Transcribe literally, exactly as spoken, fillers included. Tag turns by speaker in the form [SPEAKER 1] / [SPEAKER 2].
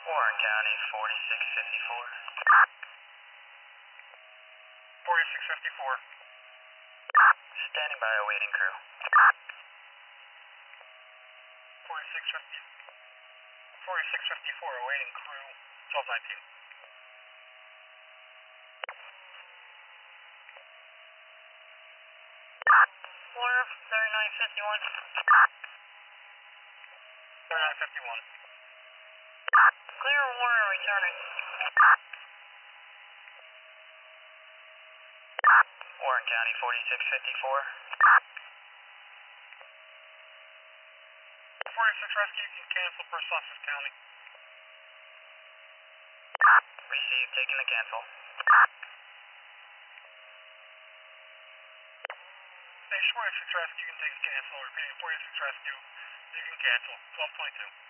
[SPEAKER 1] Warren County, forty-six fifty-four.
[SPEAKER 2] forty-six fifty-four.
[SPEAKER 1] Standing by awaiting crew.
[SPEAKER 2] forty-six fifty. forty-six fifty-four, awaiting crew, twelve nineteen.
[SPEAKER 1] Warren, thirty-nine fifty-one.
[SPEAKER 2] thirty-nine fifty-one.
[SPEAKER 1] Clear Warren returning. Warren County, forty-six fifty-four.
[SPEAKER 2] forty-six rescue, you can cancel per Sussex County.
[SPEAKER 1] Received, taking the cancel.
[SPEAKER 2] Hey, forty-six rescue, you can take a cancel. Repeating, forty-six rescue, you can cancel. twelve twenty-two.